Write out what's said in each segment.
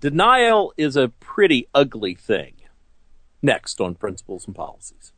Denial is a pretty ugly thing. Next on Principles and Policies.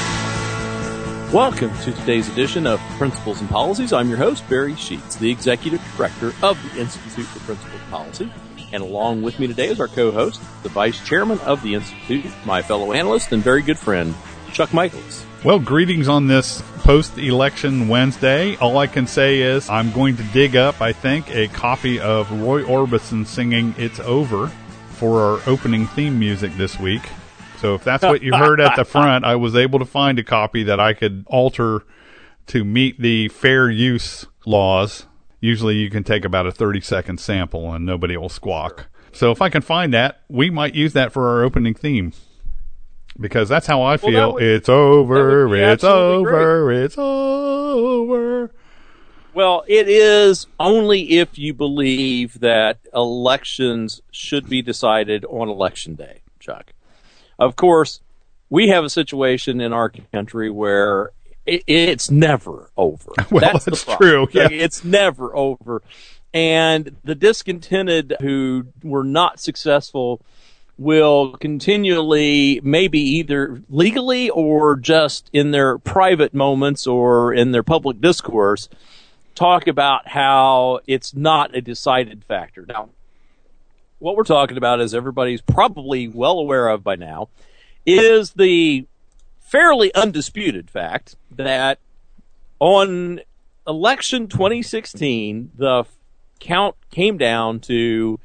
Welcome to today's edition of Principles and Policies. I'm your host, Barry Sheets, the Executive Director of the Institute for Principles and Policy. And along with me today is our co-host, the Vice Chairman of the Institute, my fellow analyst and very good friend, Chuck Michaels. Well, greetings on this post-election Wednesday. All I can say is I'm going to dig up, I think, a copy of Roy Orbison singing It's Over for our opening theme music this week. So if that's what you heard at the front, I was able to find a copy that I could alter to meet the fair use laws. Usually you can take about a 30-second sample and nobody will squawk. So if I can find that, we might use that for our opening theme. Because that's how I feel. It's over, it's over, great. It's over. Well, it is only if you believe that elections should be decided on Election Day, Chuck. Of course, we have a situation in our country where it's never over. Well, that's true. Yeah. It's never over. And the discontented who were not successful will continually, maybe either legally or just in their private moments or in their public discourse, talk about how it's not a decided factor. Now, what we're talking about, as everybody's probably well aware of by now, is the fairly undisputed fact that on election 2016, the count came down to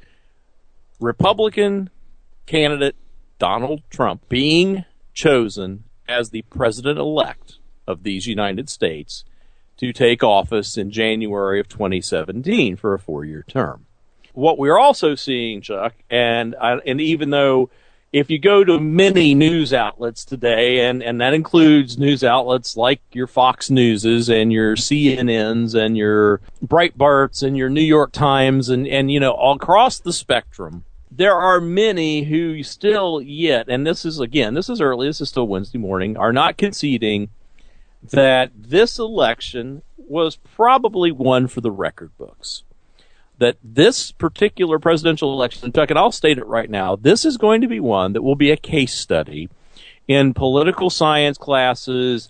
Republican candidate Donald Trump being chosen as the president-elect of these United States to take office in January of 2017 for a 4-year term. What we're also seeing, Chuck, and even though if you go to many news outlets today, and that includes news outlets like your Fox Newses and your CNNs and your Breitbarts and your New York Times and you know, all across the spectrum, there are many who still yet, and this is early, this is still Wednesday morning, are not conceding that this election was probably one for the record books. That this particular presidential election, Chuck, and I'll state it right now, this is going to be one that will be a case study in political science classes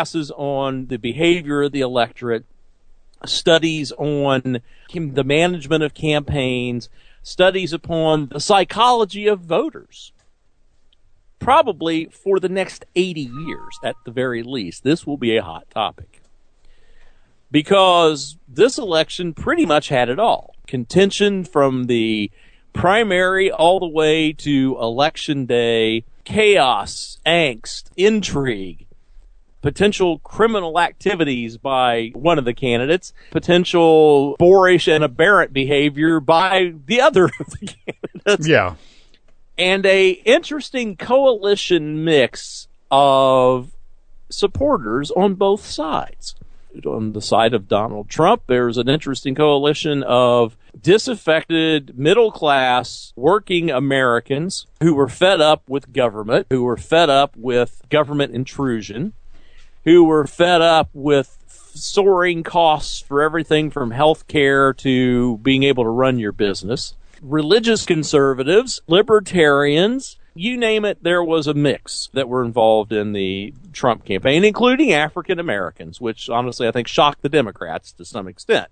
on the behavior of the electorate, studies on the management of campaigns, studies upon the psychology of voters. Probably for the next 80 years, at the very least, this will be a hot topic. Because this election pretty much had it all. Contention from the primary all the way to Election Day, chaos, angst, intrigue, potential criminal activities by one of the candidates, potential boorish and aberrant behavior by the other of the candidates. Yeah. And a interesting coalition mix of supporters on both sides. On the side of Donald Trump, there's an interesting coalition of disaffected, middle-class, working Americans who were fed up with government, who were fed up with government intrusion, who were fed up with soaring costs for everything from health care to being able to run your business. Religious conservatives, libertarians, you name it, there was a mix that were involved in the Trump campaign, including African Americans, which honestly I think shocked the Democrats to some extent.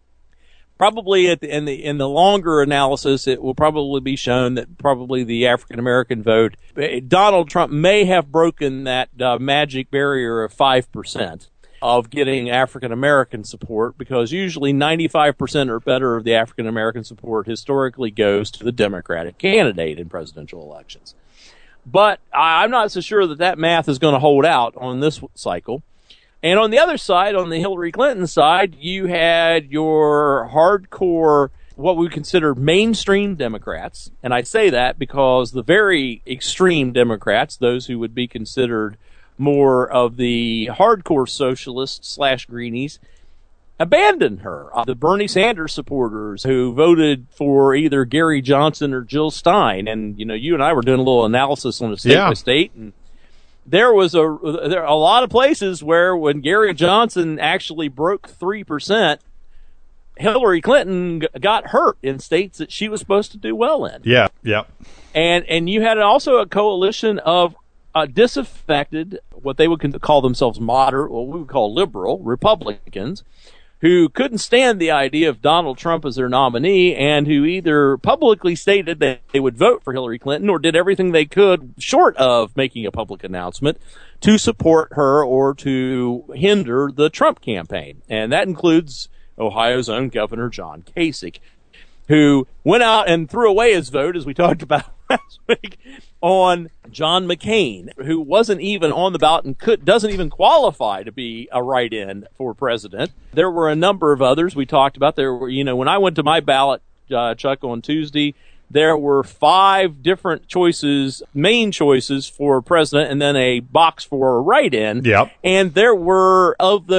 Probably in the longer analysis, it will probably be shown that probably the African American vote, Donald Trump may have broken that magic barrier of 5% of getting African American support, because usually 95% or better of the African American support historically goes to the Democratic candidate in presidential elections. But I'm not so sure that math is going to hold out on this cycle. And on the other side, on the Hillary Clinton side, you had your hardcore, what we consider mainstream Democrats. And I say that because the very extreme Democrats, those who would be considered more of the hardcore socialists / greenies, abandoned her. The Bernie Sanders supporters who voted for either Gary Johnson or Jill Stein. And, you know, you and I were doing a little analysis on a state by state, and there was a lot of places where when Gary Johnson actually broke 3%, Hillary Clinton got hurt in states that she was supposed to do well in. Yeah, yeah. And you had also a coalition of disaffected, what they would call themselves moderate, what we would call liberal Republicans, who couldn't stand the idea of Donald Trump as their nominee, and who either publicly stated that they would vote for Hillary Clinton or did everything they could, short of making a public announcement, to support her or to hinder the Trump campaign. And that includes Ohio's own Governor John Kasich, who went out and threw away his vote, as we talked about last week, on John McCain, who wasn't even on the ballot and doesn't even qualify to be a write-in for president. There were a number of others we talked about. There were, when I went to my ballot, Chuck, on Tuesday, there were 5 different choices, main choices for president, and then a box for a write-in. Yep. And there were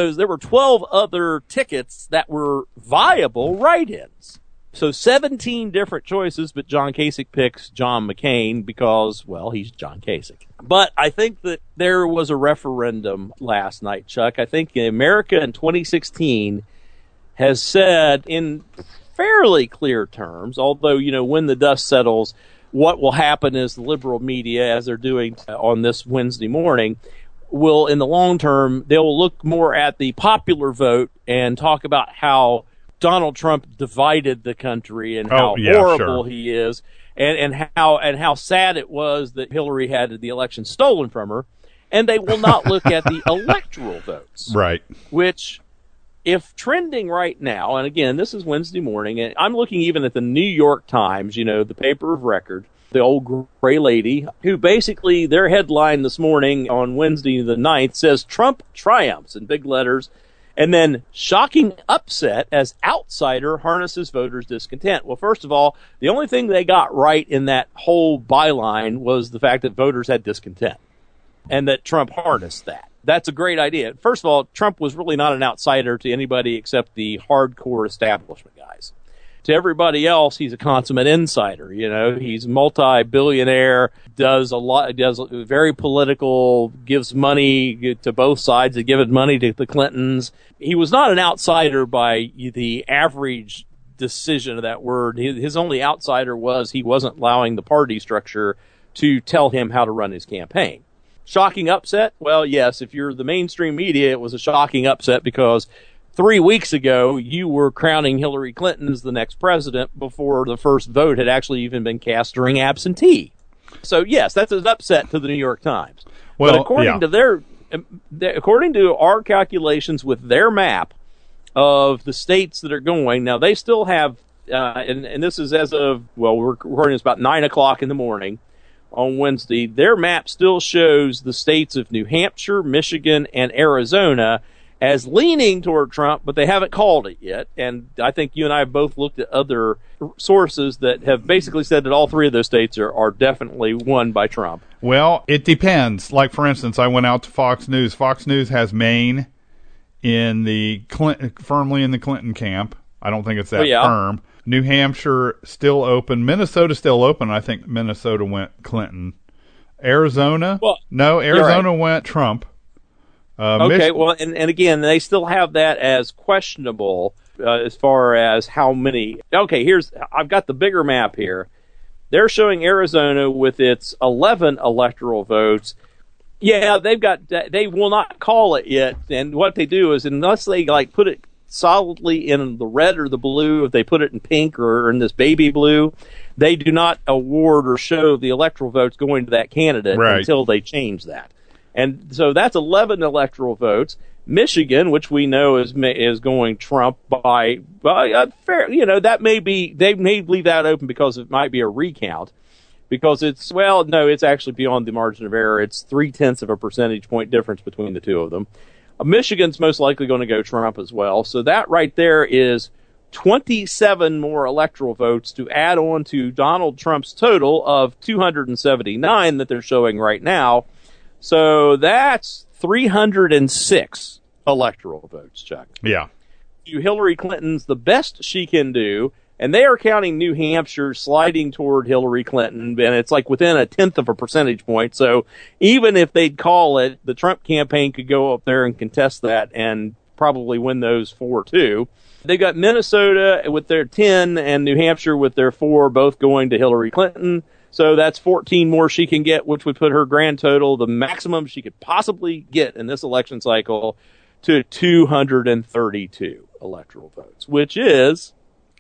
12 other tickets that were viable write-ins. So 17 different choices, but John Kasich picks John McCain because, well, he's John Kasich. But I think that there was a referendum last night, Chuck. I think America in 2016 has said in fairly clear terms, although, when the dust settles, what will happen is the liberal media, as they're doing on this Wednesday morning, will, in the long term, they'll look more at the popular vote and talk about how Donald Trump divided the country and how horrible he is, and how sad it was that Hillary had the election stolen from her, and they will not look at the electoral votes, right? Which, if trending right now, and again, this is Wednesday morning, and I'm looking even at the New York Times, the paper of record, the old gray lady, who basically their headline this morning on Wednesday the 9th says Trump triumphs in big letters. And then, shocking upset as outsider harnesses voters' discontent. Well, first of all, the only thing they got right in that whole byline was the fact that voters had discontent and that Trump harnessed that. That's a great idea. First of all, Trump was really not an outsider to anybody except the hardcore establishment guys. To everybody else, he's a consummate insider. He's multi-billionaire, does very political, gives money to both sides. They give money to the Clintons. He was not an outsider by the average decision of that word. His only outsider was he wasn't allowing the party structure to tell him how to run his campaign. Shocking upset? Well, yes, if you're the mainstream media, it was a shocking upset because 3 weeks ago, you were crowning Hillary Clinton as the next president before the first vote had actually even been cast during absentee. So, yes, that's an upset to the New York Times. Well, but according to our calculations with their map of the states that are going, now they still have, and this is as of, we're recording this about 9 o'clock in the morning on Wednesday, their map still shows the states of New Hampshire, Michigan, and Arizona as leaning toward Trump, but they haven't called it yet. And I think you and I have both looked at other sources that have basically said that all 3 of those states are definitely won by Trump. Well, it depends. Like, for instance, I went out to Fox News. Fox News has Maine in the firmly in the Clinton camp. I don't think it's that firm. New Hampshire still open. Minnesota still open. I think Minnesota went Clinton. Arizona? Arizona went Trump. Okay, well, and again, they still have that as questionable as far as how many. Okay, I've got the bigger map here. They're showing Arizona with its 11 electoral votes. Yeah, they will not call it yet. And what they do is, unless they put it solidly in the red or the blue, if they put it in pink or in this baby blue, they do not award or show the electoral votes going to that candidate until they change that. And so that's 11 electoral votes. Michigan, which we know is going Trump by a fair, that may be, they may leave that open because it might be a recount, because it's actually beyond the margin of error. It's 0.3 of a percentage point difference between the two of them. Michigan's most likely going to go Trump as well. So that right there is 27 more electoral votes to add on to Donald Trump's total of 279 that they're showing right now. So that's 306 electoral votes, Chuck. Yeah. Hillary Clinton's the best she can do, and they are counting New Hampshire sliding toward Hillary Clinton, and it's within 0.1 of a percentage point. So even if they'd call it, the Trump campaign could go up there and contest that and probably win those 4 too. They've got Minnesota with their 10 and New Hampshire with their 4, both going to Hillary Clinton. So that's 14 more she can get, which would put her grand total, the maximum she could possibly get in this election cycle, to 232 electoral votes, which is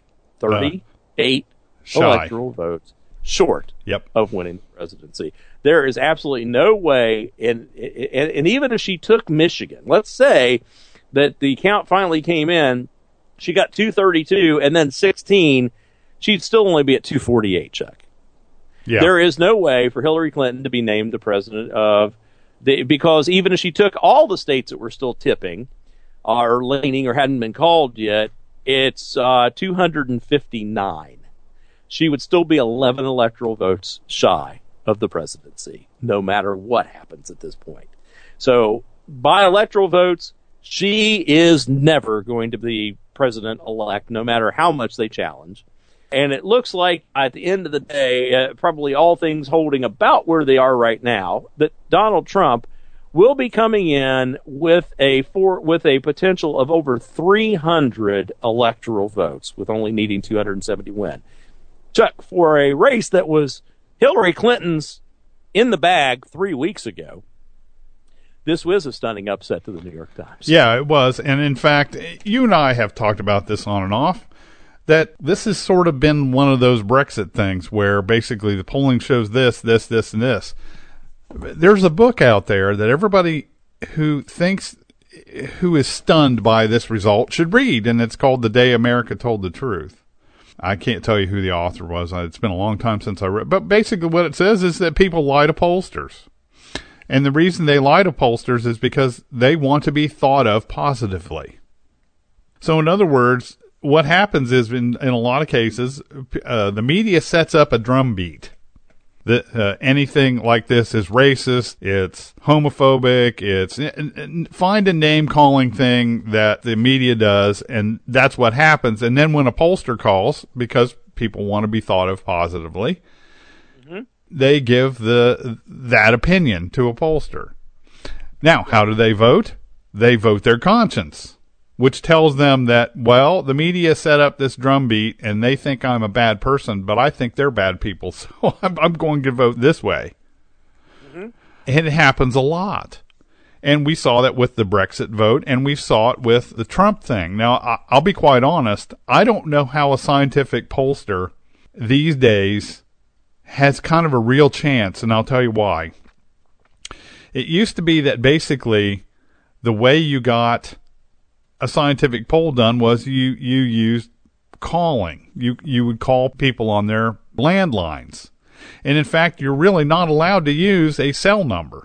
38 electoral votes short of winning the presidency. There is absolutely no way, and even if she took Michigan, let's say that the count finally came in, she got 232 and then 16, she'd still only be at 248, Chuck. Yeah. There is no way for Hillary Clinton to be named the president of because even if she took all the states that were still tipping or leaning or hadn't been called yet, it's 259. She would still be 11 electoral votes shy of the presidency, no matter what happens at this point. So by electoral votes, she is never going to be president-elect, no matter how much they challenge. And it looks like at the end of the day, probably all things holding about where they are right now, that Donald Trump will be coming in with a potential of over 300 electoral votes, with only needing 270 win. Chuck, for a race that was Hillary Clinton's in the bag 3 weeks ago, this was a stunning upset to the New York Times. Yeah, it was. And in fact, you and I have talked about this on and off, that this has sort of been one of those Brexit things where basically the polling shows this, and this. There's a book out there that everybody who is stunned by this result should read, and it's called The Day America Told the Truth. I can't tell you who the author was. It's been a long time since I read. But basically what it says is that people lie to pollsters. And the reason they lie to pollsters is because they want to be thought of positively. So in other words, what happens is in a lot of cases, the media sets up a drumbeat that anything like this is racist, it's homophobic, it's find a name-calling thing that the media does, and that's what happens. And then when a pollster calls, because people want to be thought of positively, they give that opinion to a pollster. Now, how do they vote? They vote their conscience, which tells them that, well, the media set up this drumbeat and they think I'm a bad person, but I think they're bad people, so I'm going to vote this way. And it happens a lot. And we saw that with the Brexit vote, and we saw it with the Trump thing. Now, I'll be quite honest, I don't know how a scientific pollster these days has kind of a real chance, and I'll tell you why. It used to be that basically the way you got a scientific poll done was you used calling. You would call people on their landlines. And in fact, you're really not allowed to use a cell number.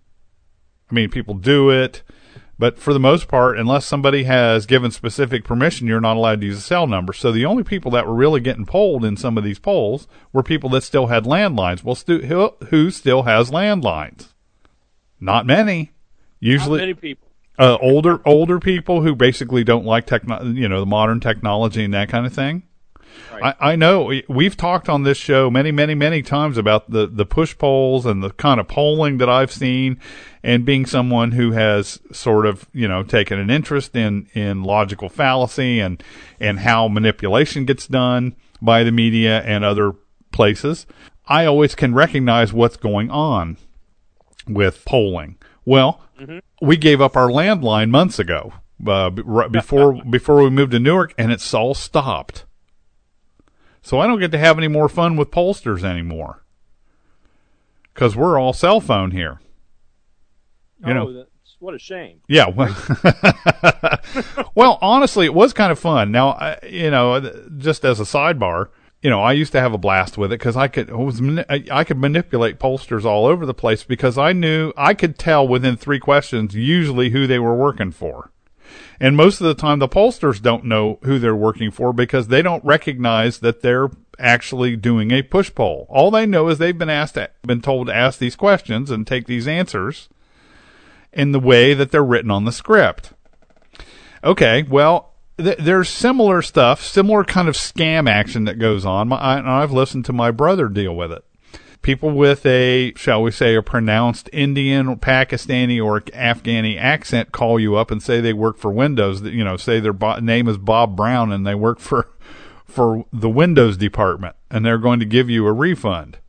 I mean, people do it, but for the most part, unless somebody has given specific permission, you're not allowed to use a cell number. So the only people that were really getting polled in some of these polls were people that still had landlines. Well, who still has landlines? Not many. Usually, not many people. Older people who basically don't like the modern technology and that kind of thing. Right. I know we've talked on this show many times about the push polls and the kind of polling that I've seen, and being someone who has sort of, taken an interest in logical fallacy and how manipulation gets done by the media and other places. I always can recognize what's going on with polling. Well, we gave up our landline months ago, right before we moved to Newark, and it's all stopped. So I don't get to have any more fun with pollsters anymore, because we're all cell phone here. What a shame. Yeah. Well, honestly, it was kind of fun. Now, just as a sidebar, I used to have a blast with it because I could manipulate pollsters all over the place, because I could tell within 3 questions usually who they were working for. And most of the time, the pollsters don't know who they're working for because they don't recognize that they're actually doing a push poll. All they know is they've been told to ask these questions and take these answers in the way that they're written on the script. Okay, well, there's similar stuff, similar kind of scam action that goes on. I've listened to my brother deal with it. people with a, shall we say, a pronounced Indian, Pakistani, or Afghani accent call you up and say they work for Windows. You know, say their name is Bob Brown and they work for the Windows department, and they're going to give you a refund.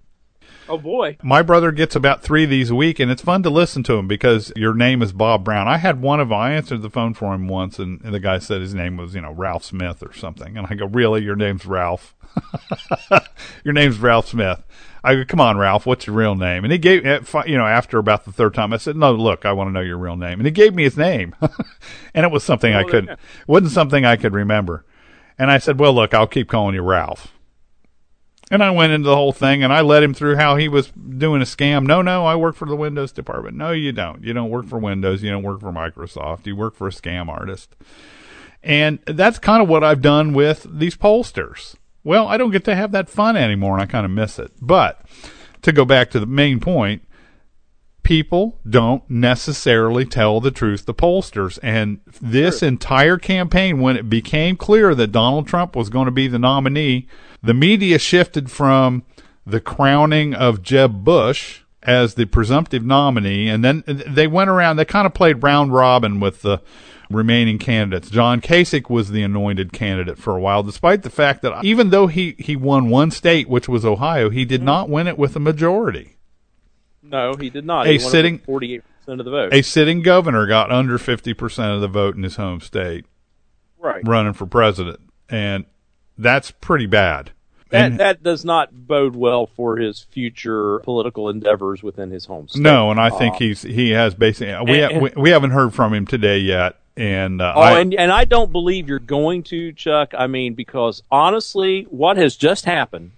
Oh, boy. My brother gets about 3 of these a week, and it's fun to listen to him because your name is Bob Brown. I had one of them. I answered the phone for him once, and the guy said his name was, Ralph Smith or something. And I go, really? Your name's Ralph? Your name's Ralph Smith. I go, come on, Ralph, what's your real name? And he gave, after about the 3rd time, I said, no, look, I want to know your real name. And he gave me his name. And it was something it wasn't something I could remember. And I said, well, look, I'll keep calling you Ralph. And I went into the whole thing, and I led him through how he was doing a scam. No, I work for the Windows department. No, you don't. You don't work for Windows. You don't work for Microsoft. You work for a scam artist. And that's kind of what I've done with these pollsters. Well, I don't get to have that fun anymore, and I kind of miss it. But to go back to the main point, people don't necessarily tell the truth to pollsters. And this entire campaign, when it became clear that Donald Trump was going to be the nominee, the media shifted from the crowning of Jeb Bush as the presumptive nominee, and then they went around, they kind of played round robin with the remaining candidates. John Kasich was the anointed candidate for a while, despite the fact that even though he won one state, which was Ohio, he did not win it with a majority. No, he did not. He won it with 48% of the vote. A sitting governor got under 50% of the vote in his home state, right, running for president, and that's pretty bad. That does not bode well for his future political endeavors within his home state. No, and I think he has basically we haven't heard from him today yet. And I don't believe you're going to, Chuck. I mean, because honestly, what has just happened?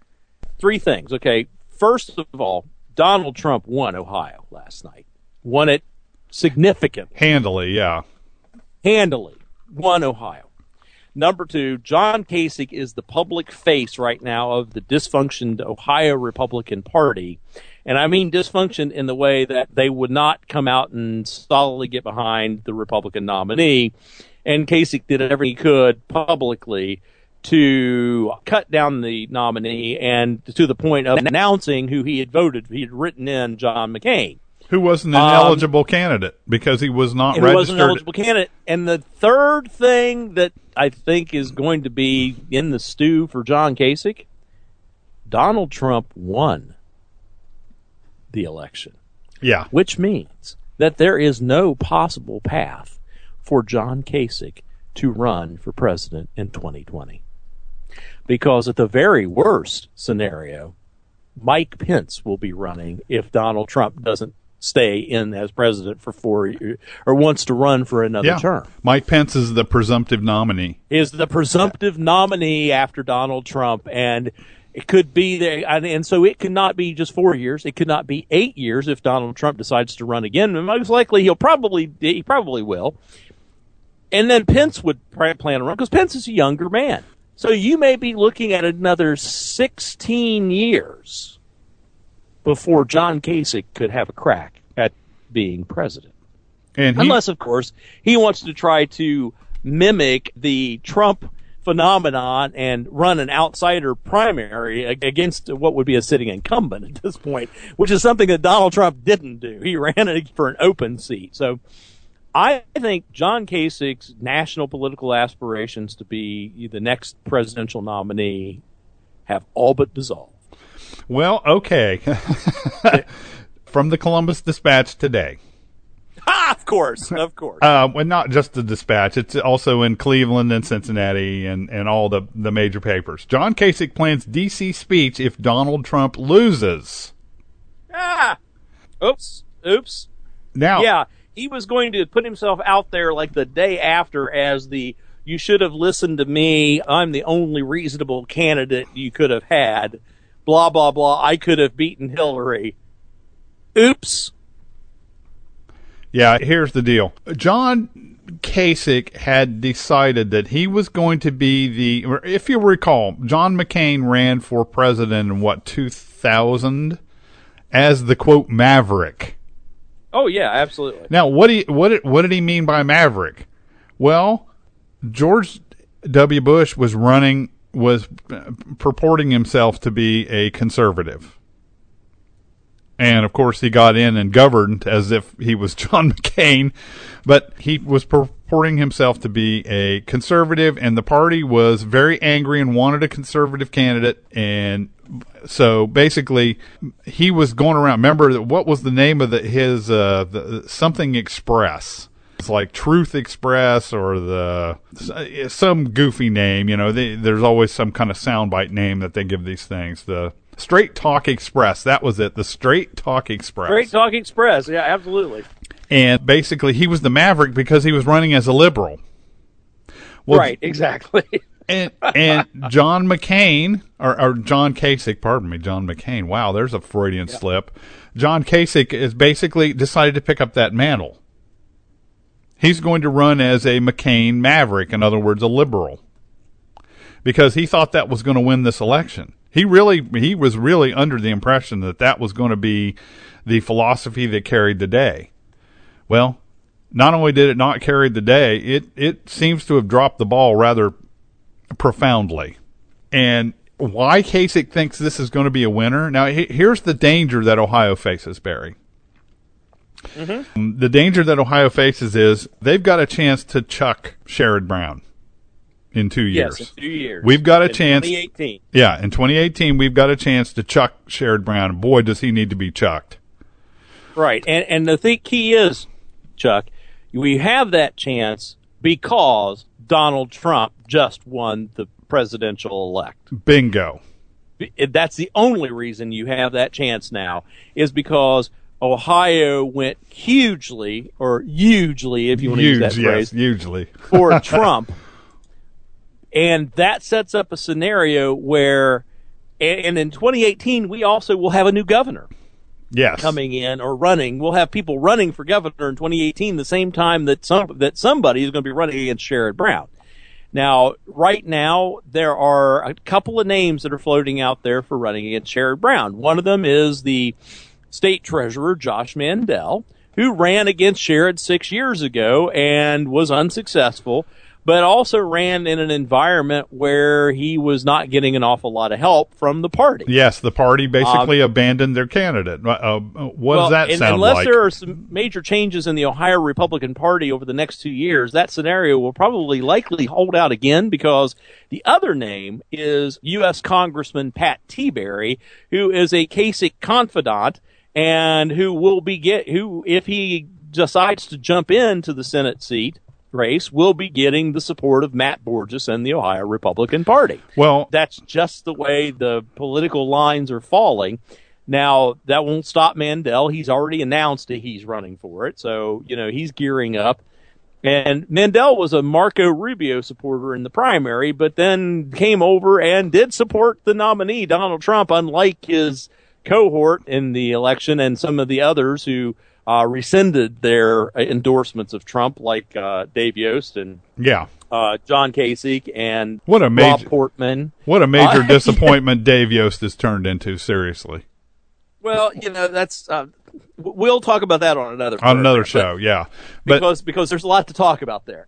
3 things. Okay, first of all, Donald Trump won Ohio last night. Won it significantly. Handily, yeah. Handily. Won Ohio. Number 2, John Kasich is the public face right now of the dysfunctioned Ohio Republican Party. And I mean dysfunction in the way that they would not come out and solidly get behind the Republican nominee. And Kasich did everything he could publicly to cut down the nominee, and to the point of announcing who he had voted. He had written in John McCain, who wasn't an eligible candidate because he was not registered. He wasn't an eligible candidate. And the third thing that I think is going to be in the stew for John Kasich, Donald Trump won the election. Yeah. Which means that there is no possible path for John Kasich to run for president in 2020. Because at the very worst scenario, Mike Pence will be running if Donald Trump doesn't stay in as president for 4 years, or wants to run for another term. Mike Pence is the presumptive nominee. Is the presumptive nominee after Donald Trump, and it could be there, and so it could not be just 4 years. It could not be 8 years if Donald Trump decides to run again. And most likely, he probably will. And then Pence would plan to run because Pence is a younger man. So you may be looking at another 16 years before John Kasich could have a crack at being president. Unless, of course, he wants to try to mimic the Trump phenomenon and run an outsider primary against what would be a sitting incumbent at this point, which is something that Donald Trump didn't do. He ran for an open seat. So I think John Kasich's national political aspirations to be the next presidential nominee have all but dissolved. Well, okay. From the Columbus Dispatch today. Of course. Well, not just the Dispatch. It's also in Cleveland and Cincinnati and all the major papers. John Kasich plans D.C. speech if Donald Trump loses. Oops. Now, yeah, he was going to put himself out there like the day after as you should have listened to me. I'm the only reasonable candidate you could have had. Blah, blah, blah. I could have beaten Hillary. Oops. Yeah, here's the deal. John Kasich had decided that he was going to be if you recall, John McCain ran for president in 2000 as the quote maverick. Oh yeah, absolutely. Now, what did he mean by maverick? Well, George W. Bush was purporting himself to be a conservative. And, of course, he got in and governed as if he was John McCain. But he was purporting himself to be a conservative, and the party was very angry and wanted a conservative candidate. And so, basically, he was going around. Remember, what was the name of his something Express? It's like Truth Express or some goofy name. You know, there's always some kind of soundbite name that they give these things. The Straight Talk Express. That was it. The Straight Talk Express. Straight Talk Express. Yeah, absolutely. And basically, he was the maverick because he was running as a liberal. Well, right, exactly. and John McCain, or John Kasich, pardon me, John McCain. Wow, there's a Freudian slip. John Kasich is basically decided to pick up that mantle. He's going to run as a McCain maverick, in other words, a liberal, because he thought that was going to win this election. He was really under the impression that was going to be the philosophy that carried the day. Well, not only did it not carry the day, it seems to have dropped the ball rather profoundly. And why Kasich thinks this is going to be a winner? Now, here's the danger that Ohio faces, Barry. Mm-hmm. The danger that Ohio faces is they've got a chance to chuck Sherrod Brown in 2 years. Yes, in 2 years. We've got a chance. 2018. Yeah, in 2018, we've got a chance to chuck Sherrod Brown. Boy, does he need to be chucked. Right, and the key is, Chuck, we have that chance because Donald Trump just won the presidential elect. Bingo. That's the only reason you have that chance now, is because Ohio went hugely, if you want to use that phrase, hugely, for Trump. And that sets up a scenario where, and in 2018, we also will have a new governor. Yes. Coming in or running. We'll have people running for governor in 2018 the same time that somebody is going to be running against Sherrod Brown. Now, right now, there are a couple of names that are floating out there for running against Sherrod Brown. One of them is the state treasurer, Josh Mandel, who ran against Sherrod 6 years ago and was unsuccessful, but also ran in an environment where he was not getting an awful lot of help from the party. Yes, the party basically abandoned their candidate. What does that sound unless like? There are some major changes in the Ohio Republican Party over the next 2 years, that scenario will probably likely hold out again, because the other name is U.S. Congressman Pat Tiberi, who is a Kasich confidant, and who if he decides to jump into the Senate seat race, will be getting the support of Matt Borges and the Ohio Republican Party. Well, that's just the way the political lines are falling. Now, that won't stop Mandel. He's already announced that he's running for it, so he's gearing up. And Mandel was a Marco Rubio supporter in the primary, but then came over and did support the nominee, Donald Trump, unlike his cohort in the election and some of the others who rescinded their endorsements of Trump, like Dave Yost and John Kasich and Rob Portman. What a major disappointment Dave Yost has turned into, seriously. Well, that's we'll talk about that on another show, yeah. Because there's a lot to talk about there.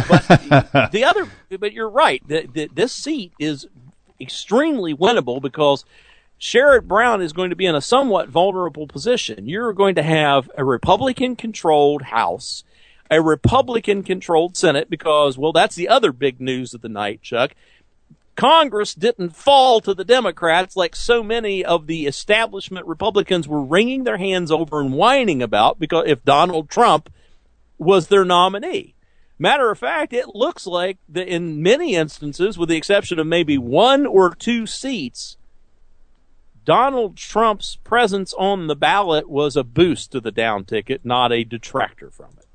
But you're right. This seat is extremely winnable because Sherrod Brown is going to be in a somewhat vulnerable position. You're going to have a Republican-controlled House, a Republican-controlled Senate, because, that's the other big news of the night, Chuck. Congress didn't fall to the Democrats like so many of the establishment Republicans were wringing their hands over and whining about, because if Donald Trump was their nominee. Matter of fact, it looks like that in many instances, with the exception of maybe 1 or 2 seats, Donald Trump's presence on the ballot was a boost to the down ticket, not a detractor from it.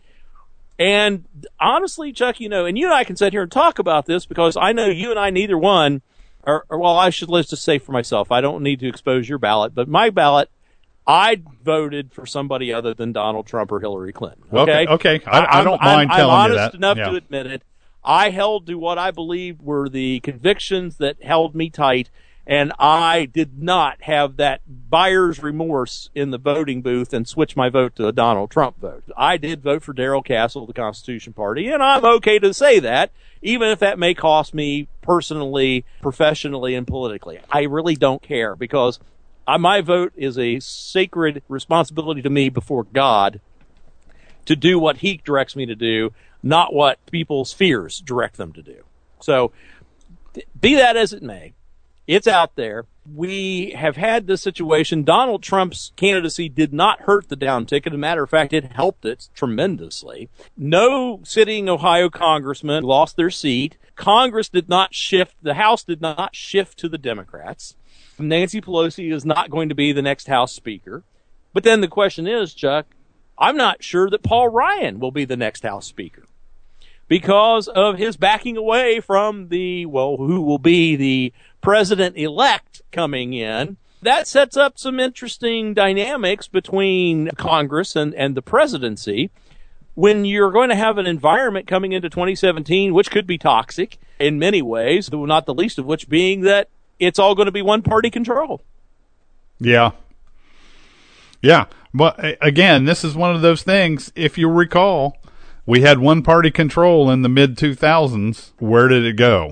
And honestly, Chuck, and you and I can sit here and talk about this because I know you and I, neither one, let's just say for myself, I don't need to expose your ballot, but my ballot, I voted for somebody other than Donald Trump or Hillary Clinton. Okay. I don't mind telling you that. I'm honest enough to admit it. I held to what I believed were the convictions that held me tight, and I did not have that buyer's remorse in the voting booth and switch my vote to a Donald Trump vote. I did vote for Darrell Castle, the Constitution Party, and I'm okay to say that, even if that may cost me personally, professionally, and politically. I really don't care, because My vote is a sacred responsibility to me before God to do what he directs me to do, not what people's fears direct them to do. So be that as it may, it's out there. We have had this situation. Donald Trump's candidacy did not hurt the down ticket. As a matter of fact, it helped it tremendously. No sitting Ohio congressman lost their seat. Congress did not shift. The House did not shift to the Democrats. Nancy Pelosi is not going to be the next House Speaker. But then the question is, Chuck, I'm not sure that Paul Ryan will be the next House Speaker because of his backing away from who will be the president-elect coming in. That sets up some interesting dynamics between Congress and the presidency when you're going to have an environment coming into 2017 which could be toxic in many ways, not the least of which being that it's all going to be one-party control. Yeah. Yeah. But again, this is one of those things, if you recall, we had one-party control in the mid-2000s. Where did it go?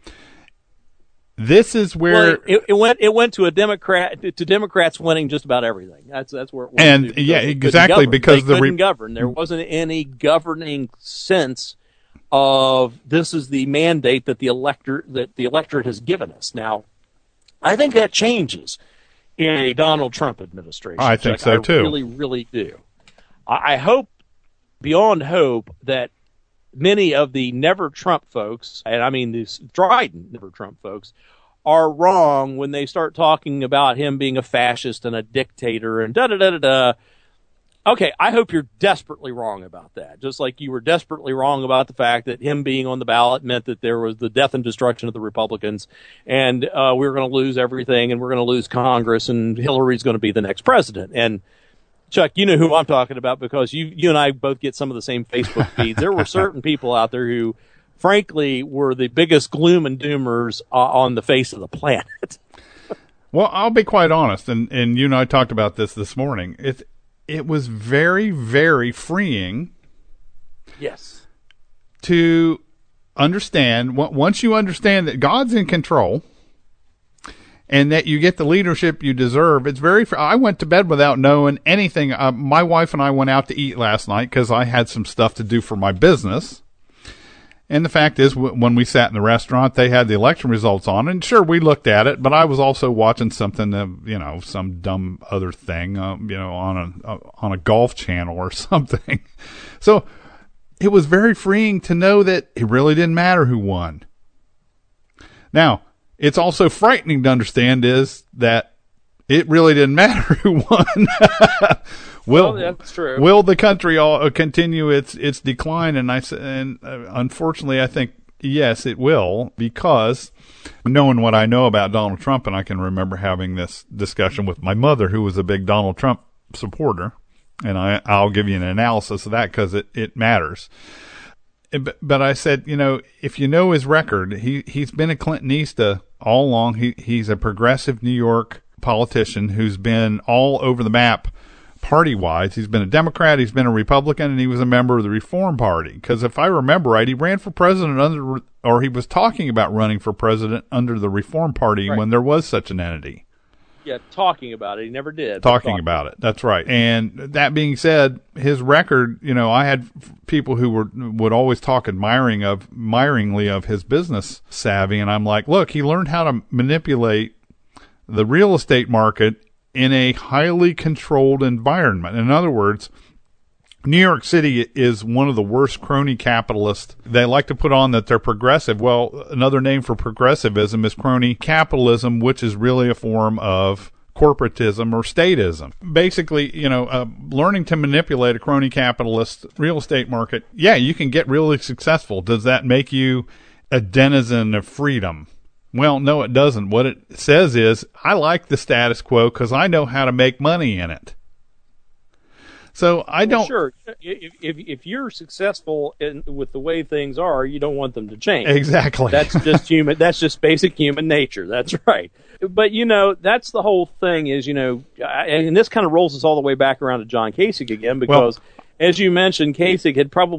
This is where it went to Democrats winning just about everything. That's where it went. And yeah, exactly, because they couldn't govern. There wasn't any governing sense of this is the mandate that the electorate has given us. Now, I think that changes in a Donald Trump administration. I think so too. I really, really do. I hope, beyond hope, that many of the Never Trump folks, and I mean the strident Never Trump folks, are wrong when they start talking about him being a fascist and a dictator and da-da-da-da-da. Okay, I hope you're desperately wrong about that. Just like you were desperately wrong about the fact that him being on the ballot meant that there was the death and destruction of the Republicans and we were going to lose everything and we're going to lose Congress and Hillary's going to be the next president. And Chuck, you know who I'm talking about because you and I both get some of the same Facebook feeds. There were certain people out there who, frankly, were the biggest gloom and doomers on the face of the planet. Well, I'll be quite honest, and you and I talked about this morning. It was very, very freeing. Yes. To understand, once you understand that God's in control and that you get the leadership you deserve, it's very, I went to bed without knowing anything. My wife and I went out to eat last night because I had some stuff to do for my business. And the fact is, when we sat in the restaurant, they had the election results on. And sure, we looked at it, but I was also watching something, some dumb other thing, on a golf channel or something. So it was very freeing to know that it really didn't matter who won. Now, it's also frightening to understand is that it really didn't matter who won. Well, that's true. Will the country all continue its decline? And unfortunately, I think yes, it will, because knowing what I know about Donald Trump, and I can remember having this discussion with my mother, who was a big Donald Trump supporter, and I'll give you an analysis of that because it matters. But I said, if you know his record, he's been a Clintonista all along. He's a progressive New York politician who's been all over the map party-wise. He's been a Democrat, he's been a Republican, and he was a member of the Reform Party. Because if I remember right, he ran for president he was talking about running for president under the Reform Party when there was such an entity. Yeah, talking about it. He never did. Talking about it. That's right. And that being said, his record, I had people who would always talk admiringly of his business savvy. And I'm like, look, he learned how to manipulate the real estate market in a highly controlled environment. In other words, New York City is one of the worst crony capitalists. They like to put on that they're progressive. Well, another name for progressivism is crony capitalism, which is really a form of corporatism or statism. Basically, learning to manipulate a crony capitalist real estate market, yeah, you can get really successful. Does that make you a denizen of freedom? Well, no, it doesn't. What it says is, I like the status quo because I know how to make money in it. So I don't. Sure, if you're successful with the way things are, you don't want them to change. Exactly. That's just human. That's just basic human nature. That's right. But that's the whole thing. Is and this kind of rolls us all the way back around to John Kasich again because. Well, as you mentioned, Kasich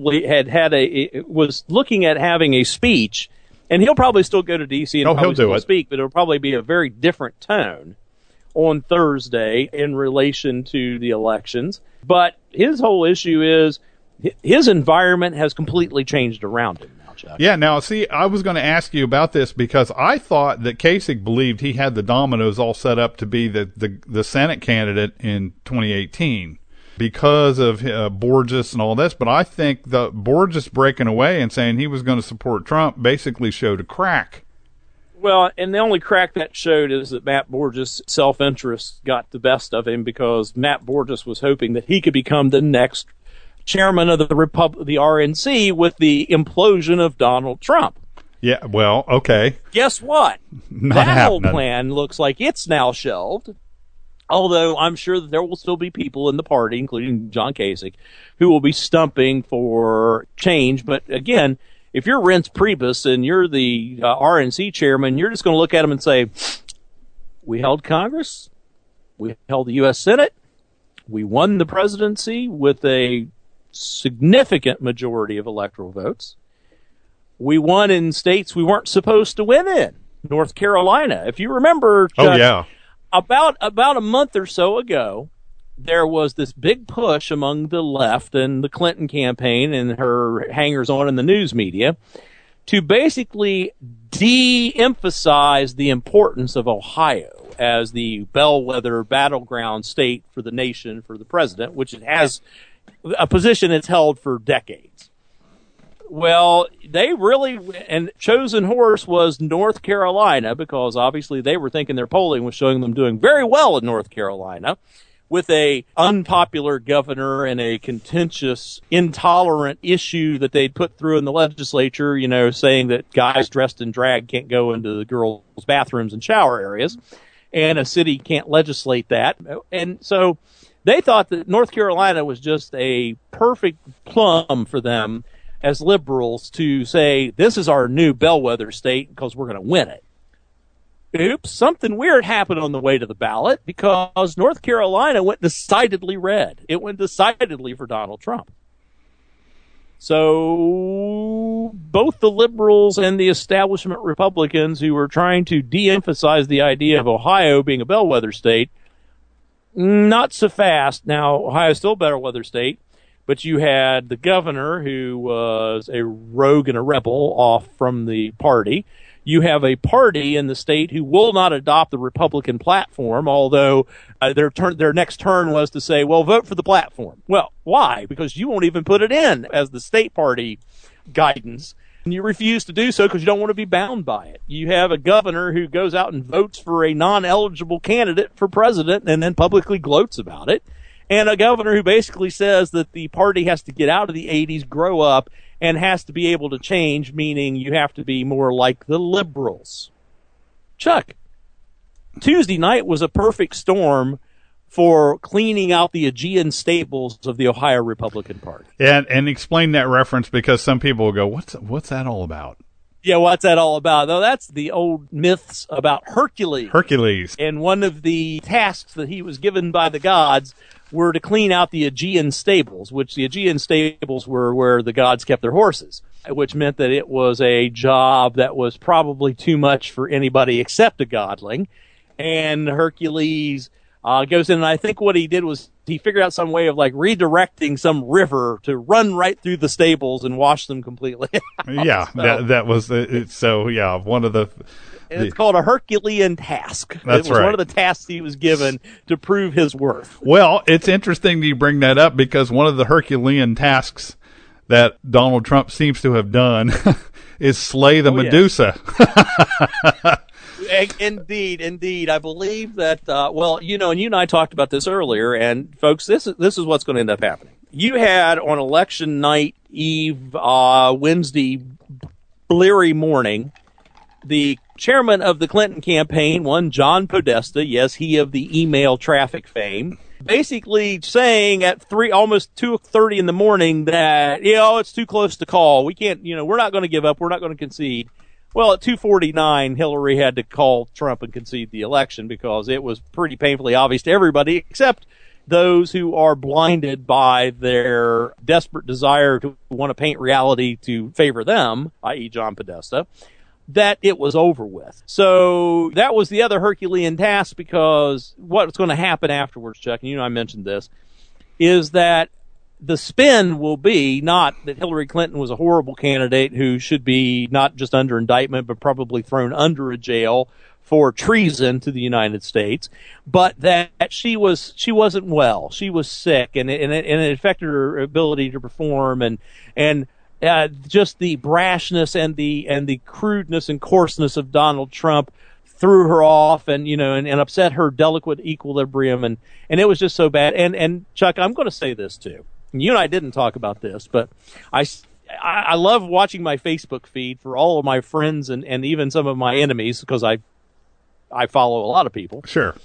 was looking at having a speech. And he'll probably still go to D.C. and probably still speak, but it'll probably be a very different tone on Thursday in relation to the elections. But his whole issue is his environment has completely changed around him now, Chuck. Yeah, now, see, I was going to ask you about this because I thought that Kasich believed he had the dominoes all set up to be the Senate candidate in 2018 because of Borges and all this. But I think the Borges breaking away and saying he was going to support Trump basically showed a crack. Well, and the only crack that showed is that Matt Borges' self-interest got the best of him because Matt Borges was hoping that he could become the next chairman of the RNC with the implosion of Donald Trump. Yeah, well, okay. Guess what? That whole plan looks like it's now shelved. Although I'm sure that there will still be people in the party, including John Kasich, who will be stumping for change. But again, if you're Reince Priebus and you're the RNC chairman, you're just going to look at him and say, we held Congress, we held the U.S. Senate, we won the presidency with a significant majority of electoral votes. We won in states we weren't supposed to win in, North Carolina. If you remember, Chuck, about a month or so ago, there was this big push among the left and the Clinton campaign and her hangers-on in the news media to basically de-emphasize the importance of Ohio as the bellwether battleground state for the nation, for the president, which it has a position it's held for decades. Well, they really, and chosen horse was North Carolina because obviously they were thinking their polling was showing them doing very well in North Carolina, with a unpopular governor and a contentious, intolerant issue that they'd put through in the legislature, you know, saying that guys dressed in drag can't go into the girls' bathrooms and shower areas, and a city can't legislate that. And so they thought that North Carolina was just a perfect plum for them as liberals to say, this is our new bellwether state because we're going to win it. Oops, something weird happened on the way to the ballot because North Carolina went decidedly red. It went decidedly for Donald Trump. So both the liberals and the establishment Republicans who were trying to de-emphasize the idea of Ohio being a bellwether state, not so fast. Now, Ohio's still a bellwether state, but you had the governor who was a rogue and a rebel off from the party. You have a party in the state who will not adopt the Republican platform, although their next turn was to say, well, vote for the platform. Well, why? Because you won't even put it in as the state party guidance. And you refuse to do so because you don't want to be bound by it. You have a governor who goes out and votes for a non-eligible candidate for president and then publicly gloats about it. And a governor who basically says that the party has to get out of the 80s, grow up, and has to be able to change, meaning you have to be more like the liberals. Chuck, Tuesday night was a perfect storm for cleaning out the Aegean stables of the Ohio Republican Party. And explain that reference because some people will go, what's that all about? Yeah, what's that all about? Though that's the old myths about Hercules. Hercules. And one of the tasks that he was given by the gods were to clean out the Aegean stables, which the Aegean stables were where the gods kept their horses, which meant that it was a job that was probably too much for anybody except a godling. And Hercules goes in, and I think what he did was he figured out some way of like redirecting some river to run right through the stables and wash them completely. Yeah, so, that was it. So yeah, one of the. It's called a Herculean task. That's it was right. one of the tasks he was given to prove his worth. Well, it's interesting that you bring that up because one of the Herculean tasks that Donald Trump seems to have done is slay the Medusa. Yes. Indeed. I believe that, well, you know, and you and I talked about this earlier, and folks, this is what's going to end up happening. You had on election night eve, Wednesday, bleary morning, the chairman of the Clinton campaign, one John Podesta, yes, he of the email traffic fame, basically saying at almost 2:30 in the morning that, it's too close to call. We can't, we're not going to give up. We're not going to concede. Well, at 2:49, Hillary had to call Trump and concede the election because it was pretty painfully obvious to everybody except those who are blinded by their desperate desire to want to paint reality to favor them, i.e. John Podesta, that it was over with. So that was the other Herculean task, because what's going to happen afterwards, Chuck, and I mentioned this, is that the spin will be not that Hillary Clinton was a horrible candidate who should be not just under indictment, but probably thrown under a jail for treason to the United States, but that she wasn't well. She was sick, and it affected her ability to perform, and just the brashness and the crudeness and coarseness of Donald Trump threw her off, and upset her delicate equilibrium, and it was just so bad. And Chuck, I'm going to say this too. You and I didn't talk about this, but I love watching my Facebook feed for all of my friends and even some of my enemies, because I follow a lot of people. Sure.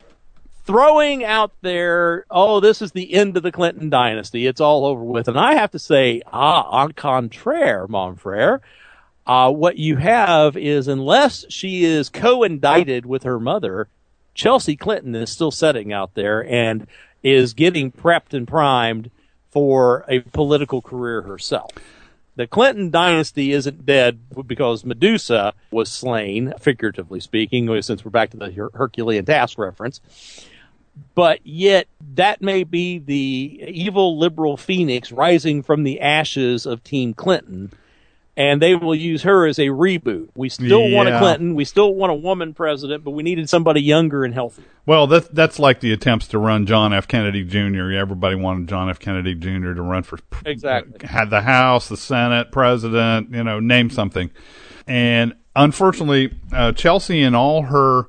Throwing out there, oh, this is the end of the Clinton dynasty. It's all over with. And I have to say, en contraire, mon frere, what you have is, unless she is co-indicted with her mother, Chelsea Clinton is still sitting out there and is getting prepped and primed for a political career herself. The Clinton dynasty isn't dead because Medusa was slain, figuratively speaking, since we're back to the Herculean task reference. But yet, that may be the evil liberal phoenix rising from the ashes of Team Clinton, and they will use her as a reboot. We still want a Clinton, we still want a woman president, but we needed somebody younger and healthier. Well, that's like the attempts to run John F. Kennedy Jr. Everybody wanted John F. Kennedy Jr. to run for had the House, the Senate, president, name something. And unfortunately, Chelsea and all her,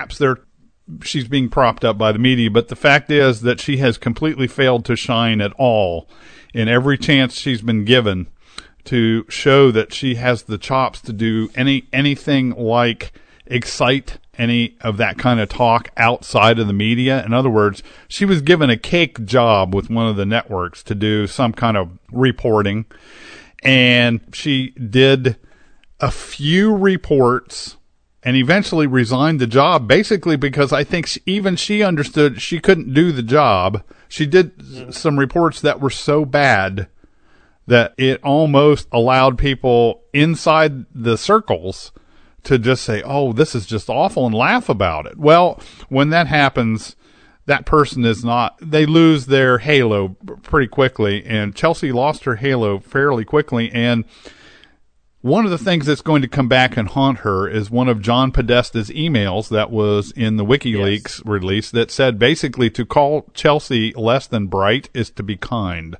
she's being propped up by the media, but the fact is that she has completely failed to shine at all in every chance she's been given to show that she has the chops to do anything like excite any of that kind of talk outside of the media. In other words, she was given a cake job with one of the networks to do some kind of reporting, and she did a few reports and eventually resigned the job, basically because I think even she understood she couldn't do the job. She did some reports that were so bad that it almost allowed people inside the circles to just say, oh, this is just awful, and laugh about it. Well, when that happens, that person they lose their halo pretty quickly, and Chelsea lost her halo fairly quickly, and one of the things that's going to come back and haunt her is one of John Podesta's emails that was in the WikiLeaks release that said basically to call Chelsea less than bright is to be kind.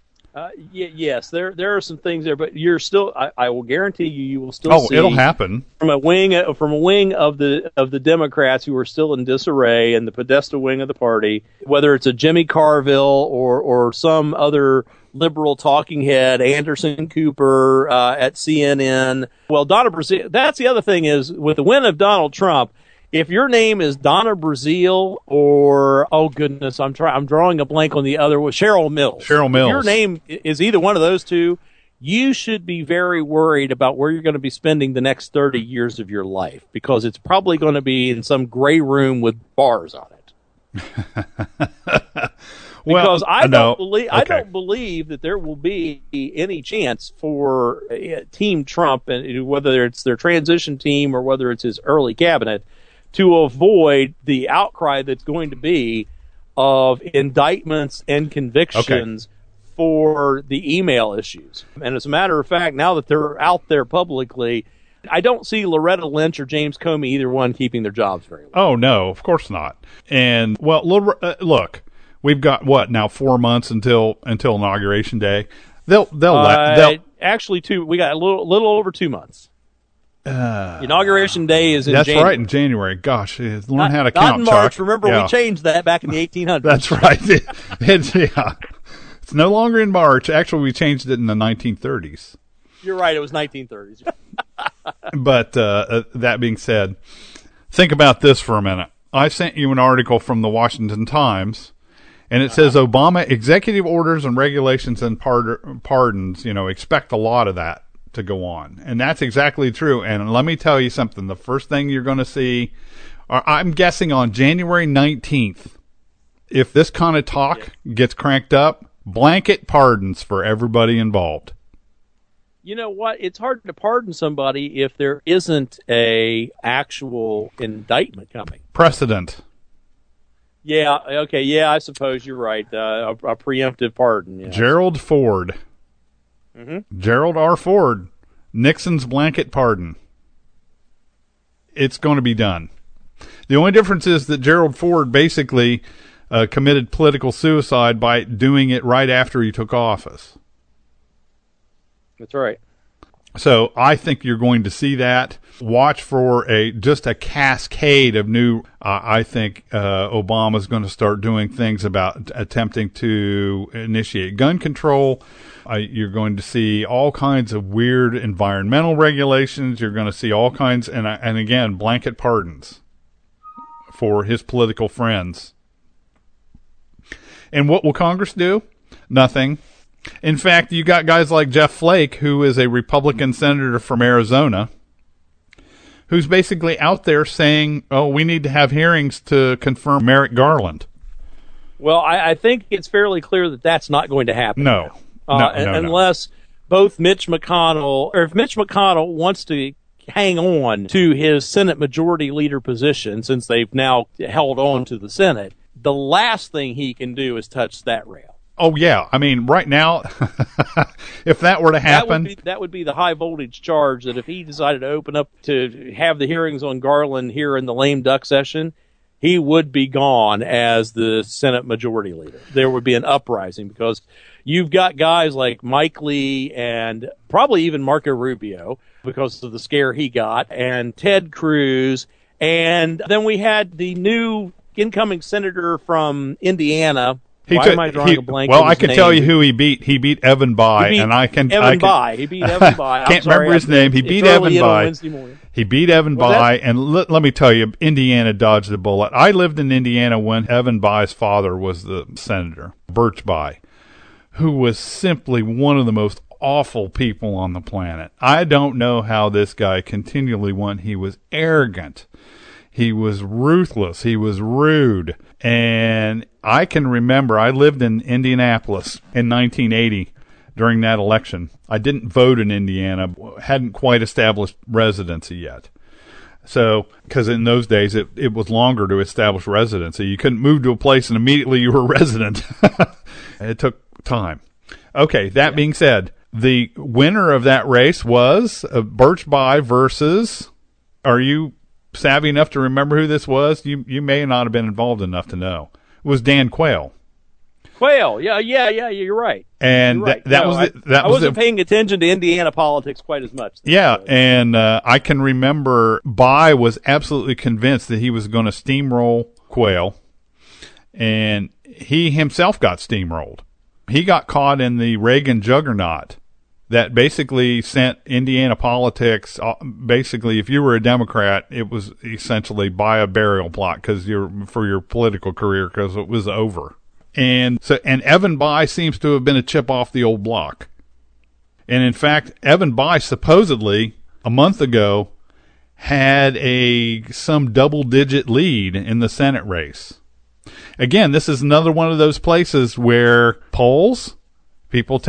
Yes, there are some things there, but you're still. I will guarantee you will still see. It'll happen from a wing of the Democrats who are still in disarray, and the Podesta wing of the party, whether it's a Jimmy Carville or some other liberal talking head, Anderson Cooper at CNN. Well, Donna Brazile. That's the other thing is with the win of Donald Trump. If your name is Donna Brazile or, oh goodness, I'm drawing a blank on the other one, Cheryl Mills. If your name is either one of those two, you should be very worried about where you're going to be spending the next 30 years of your life, because it's probably going to be in some gray room with bars on it. Because I don't believe that there will be any chance for Team Trump, and whether it's their transition team or whether it's his early cabinet, to avoid the outcry that's going to be of indictments and convictions for the email issues. And as a matter of fact, now that they're out there publicly, I don't see Loretta Lynch or James Comey, either one, keeping their jobs very well. Oh, no, of course not. And, well, look, we've got, 4 months until Inauguration Day. They'll actually, we got a little over 2 months. Inauguration Day is in January. That's right, in January. Gosh, learn how to count, not in March. Chuck. Remember, we changed that back in the 1800s. That's right. It's no longer in March. Actually, we changed it in the 1930s. You're right. It was 1930s. But that being said, think about this for a minute. I sent you an article from the Washington Times, and it says Obama executive orders and regulations and pardons, expect a lot of that to go on. And that's exactly true. And let me tell you something. The first thing you're going to see, I'm guessing on January 19th, if this kind of talk gets cranked up, blanket pardons for everybody involved. You know what? It's hard to pardon somebody if there isn't a actual indictment coming. Precedent. Yeah, okay, yeah, I suppose you're right. A preemptive pardon. Yes. Gerald Ford. Mm-hmm. Gerald R. Ford. Nixon's blanket pardon. It's going to be done. The only difference is that Gerald Ford basically committed political suicide by doing it right after he took office. That's right. So I think you're going to see that. Watch for just a cascade of new. I think Obama's going to start doing things about attempting to initiate gun control. You're going to see all kinds of weird environmental regulations. You're going to see all kinds, and again, blanket pardons for his political friends. And what will Congress do? Nothing. In fact, you got guys like Jeff Flake, who is a Republican senator from Arizona, who's basically out there saying, oh, we need to have hearings to confirm Merrick Garland. Well, I think it's fairly clear that that's not going to happen. No. Unless both Mitch McConnell, or if Mitch McConnell wants to hang on to his Senate Majority Leader position, since they've now held on to the Senate, the last thing he can do is touch that rail. Oh, yeah. I mean, right now, if that were to happen... That would be the high voltage charge that if he decided to open up to have the hearings on Garland here in the lame duck session, he would be gone as the Senate Majority Leader. There would be an uprising because you've got guys like Mike Lee and probably even Marco Rubio because of the scare he got, and Ted Cruz. And then we had the new incoming senator from Indiana. Why am I drawing a blank? Well, I can tell you who he beat. He beat Evan Bayh, and I can. He beat Evan Bayh. Can't remember his name. He beat Evan Bayh. He beat Evan Bayh, and let me tell you, Indiana dodged the bullet. I lived in Indiana when Evan Bayh's father was the senator, Birch Bayh, who was simply one of the most awful people on the planet. I don't know how this guy continually won. He was arrogant. He was ruthless. He was rude. And I can remember I lived in Indianapolis in 1980 during that election. I didn't vote in Indiana, hadn't quite established residency yet. So, because in those days it was longer to establish residency. You couldn't move to a place and immediately you were a resident. It took time. Okay, that being said, the winner of that race was Birch Bayh versus, are you savvy enough to remember who this was? You may not have been involved enough to know. It was Dan Quayle. Quayle, yeah, you're right. And you're right. I wasn't paying attention to Indiana politics quite as much. Yeah, and I can remember Bayh was absolutely convinced that he was going to steamroll Quayle, and he himself got steamrolled. He got caught in the Reagan juggernaut that basically sent Indiana politics, basically, if you were a Democrat, it was essentially buy a burial plot for your political career because it was over. And Evan Bayh seems to have been a chip off the old block. And in fact, Evan Bayh supposedly a month ago had some double-digit lead in the Senate race. Again, this is another one of those places where polls... People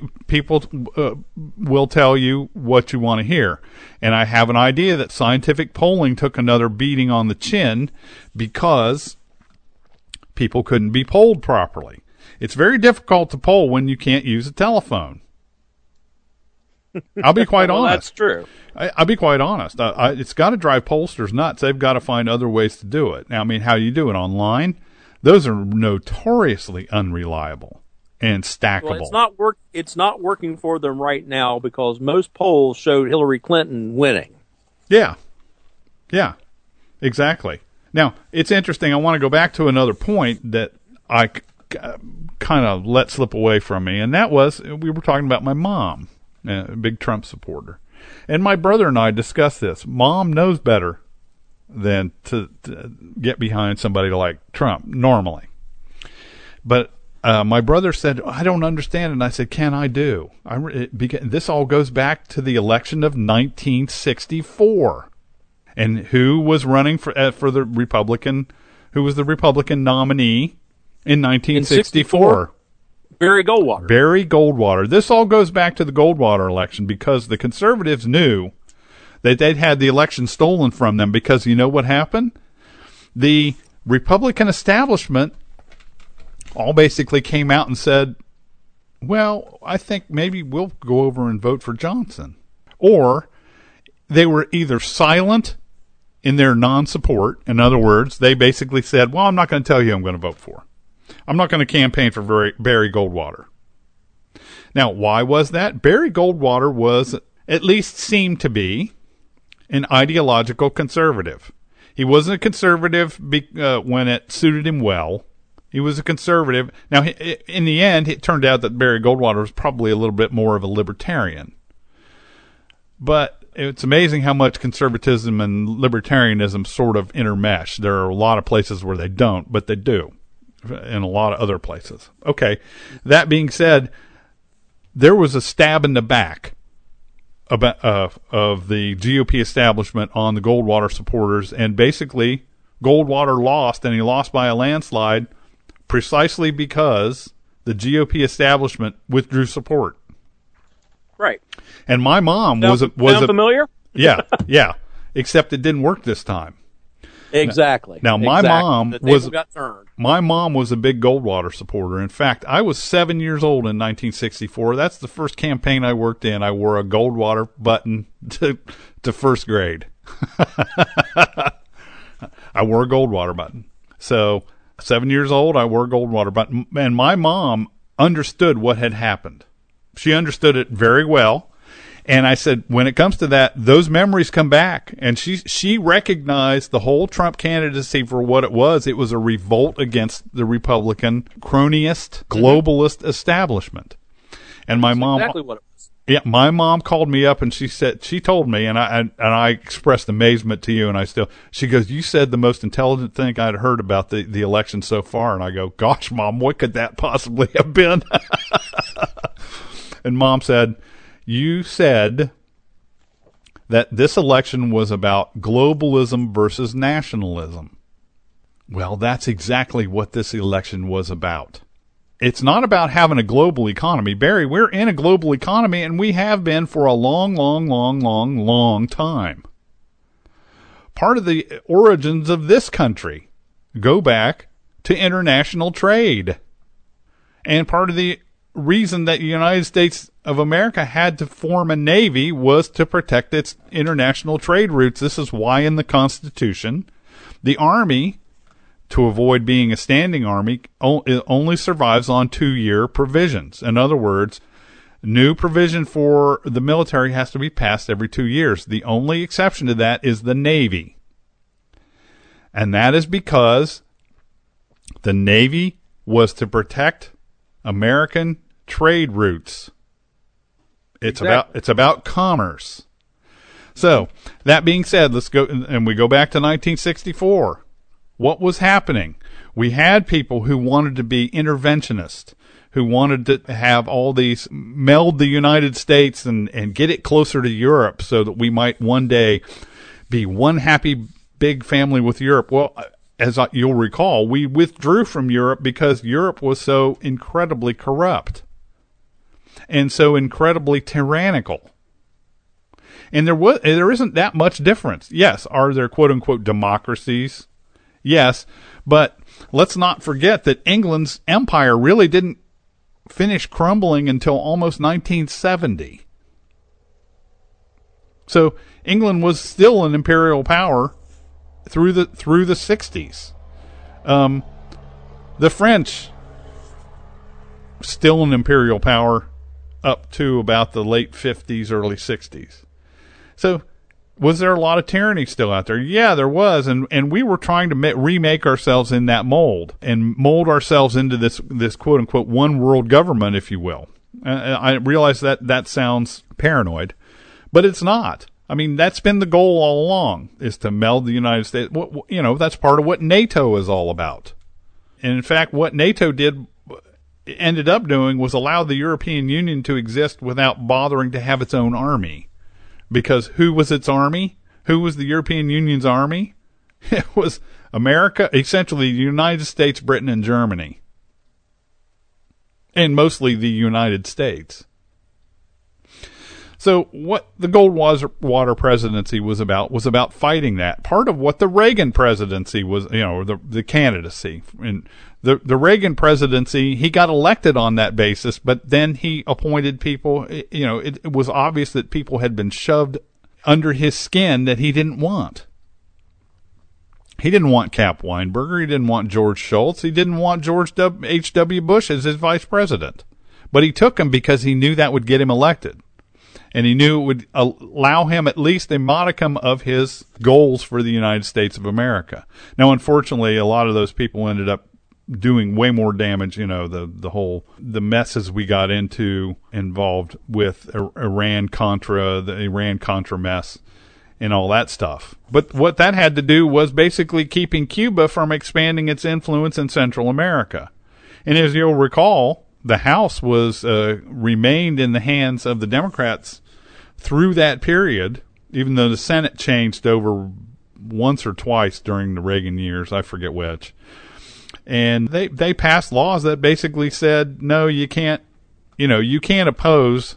will tell you what you want to hear. And I have an idea that scientific polling took another beating on the chin because people couldn't be polled properly. It's very difficult to poll when you can't use a telephone. I'll be quite honest. That's true. I'll be quite honest. It's got to drive pollsters nuts. They've got to find other ways to do it. Now, I mean, how do you do it online? Those are notoriously unreliable and stackable. Well, it's not working for them right now because most polls showed Hillary Clinton winning. Yeah, exactly. Now, it's interesting. I want to go back to another point that I kind of let slip away from me, and that was we were talking about my mom, a big Trump supporter. And my brother and I discussed this. Mom knows better than to get behind somebody like Trump, normally. But my brother said, I don't understand. And I said, can I do? This all goes back to the election of 1964. And who was running for the Republican, who was the Republican nominee in 1964? Barry Goldwater. Barry Goldwater. This all goes back to the Goldwater election because the conservatives knew that they'd had the election stolen from them because you know what happened? The Republican establishment all basically came out and said, well, I think maybe we'll go over and vote for Johnson. Or they were either silent in their non-support. In other words, they basically said, well, I'm not going to tell you who I'm going to vote for. I'm not going to campaign for Barry Goldwater. Now, why was that? Barry Goldwater was, at least seemed to be, an ideological conservative. He wasn't a conservative when it suited him well. He was a conservative. Now, in the end, it turned out that Barry Goldwater was probably a little bit more of a libertarian. But it's amazing how much conservatism and libertarianism sort of intermesh. There are a lot of places where they don't, but they do in a lot of other places. Okay, that being said, there was a stab in the back of the GOP establishment on the Goldwater supporters, and basically Goldwater lost, and he lost by a landslide precisely because the GOP establishment withdrew support. Right. And my mom sound familiar? Yeah. Except it didn't work this time. Exactly. Now my mom got turned. My mom was a big Goldwater supporter. In fact, I was 7 years old in 1964. That's the first campaign I worked in. I wore a Goldwater button to first grade. I wore a Goldwater button. So 7 years old, I wore a Goldwater button, and my mom understood what had happened. She understood it very well. And I said, when it comes to that, those memories come back. And she recognized the whole Trump candidacy for what it was. It was a revolt against the Republican cronyist, globalist establishment. And my mom, exactly what it was. Yeah, my mom called me up and she told me, and I expressed amazement to you, and she goes, you said the most intelligent thing I'd heard about the election so far. And I go, gosh, Mom, what could that possibly have been? And Mom said, you said that this election was about globalism versus nationalism. Well, that's exactly what this election was about. It's not about having a global economy. Barry, we're in a global economy, and we have been for a long, long, long, long, long time. Part of the origins of this country go back to international trade. And part of the reason that the United States of America had to form a navy was to protect its international trade routes. This is why in the Constitution, the Army, to avoid being a standing army, only survives on 2-year provisions. In other words, new provision for the military has to be passed every 2 years. The only exception to that is the Navy. And that is because the Navy was to protect American trade routes. It's about commerce. So, that being said, let's go, and we go back to 1964. What was happening? We had people who wanted to be interventionists, who wanted to have all these, meld the United States and get it closer to Europe so that we might one day be one happy big family with Europe. Well, as you'll recall, we withdrew from Europe because Europe was so incredibly corrupt and so incredibly tyrannical. And there isn't that much difference. Yes, are there quote-unquote democracies? Yes, but let's not forget that England's empire really didn't finish crumbling until almost 1970. So England was still an imperial power through the 60s. The French, still an imperial power up to about the late 50s, early 60s. So was there a lot of tyranny still out there? Yeah, there was, and we were trying to remake ourselves in that mold and mold ourselves into this quote-unquote one world government, if you will. I realize that sounds paranoid, but it's not. I mean, that's been the goal all along, is to meld the United States. You know, that's part of what NATO is all about. And in fact, what NATO ended up doing was allow the European Union to exist without bothering to have its own army. Because who was its army? Who was the European Union's army? It was America, essentially the United States, Britain, and Germany. and mostly the United States. So what the Goldwater presidency was about fighting that. Part of what the Reagan presidency was, the candidacy. And the Reagan presidency, he got elected on that basis, but then he appointed people, it was obvious that people had been shoved under his skin that he didn't want. He didn't want Cap Weinberger. He didn't want George Shultz. He didn't want George H.W. Bush as his vice president. But he took him because he knew that would get him elected. And he knew it would allow him at least a modicum of his goals for the United States of America. Now, unfortunately, a lot of those people ended up doing way more damage. The messes we got into involved with Iran-Contra, the Iran-Contra mess, and all that stuff. But what that had to do was basically keeping Cuba from expanding its influence in Central America. And as you'll recall, the House was remained in the hands of the Democrats through that period, even though the Senate changed over once or twice during the Reagan years. I forget which. And they passed laws that basically said, no, you can't oppose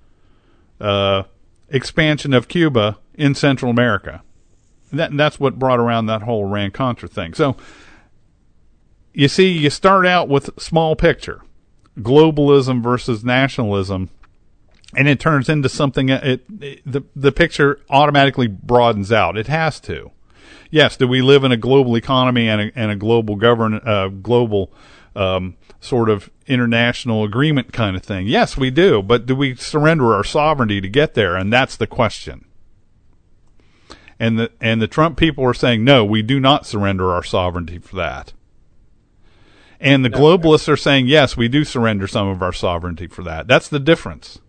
expansion of Cuba in Central America. That's what brought around that whole Iran-Contra thing. So, you see, you start out with small picture. Globalism versus nationalism, and it turns into something. The picture automatically broadens out. It has to. Yes, do we live in a global economy and a global global sort of international agreement kind of thing? Yes, we do. But do we surrender our sovereignty to get there? And that's the question. And the Trump people are saying, no, we do not surrender our sovereignty for that. And the globalists are saying, yes, we do surrender some of our sovereignty for that. That's the difference.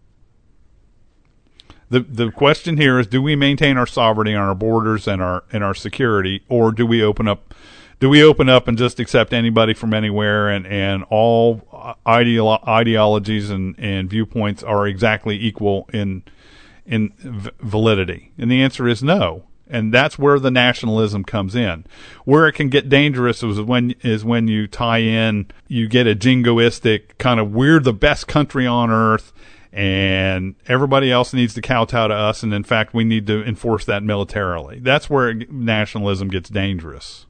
The question here is, do we maintain our sovereignty on our borders and our security, or do we open up and just accept anybody from anywhere, and all ideologies and viewpoints are exactly equal in validity? And the answer is no. And that's where the nationalism comes in. Where it can get dangerous is when you tie in, you get a jingoistic kind of, we're the best country on earth and everybody else needs to kowtow to us, and in fact we need to enforce that militarily. That's where nationalism gets dangerous.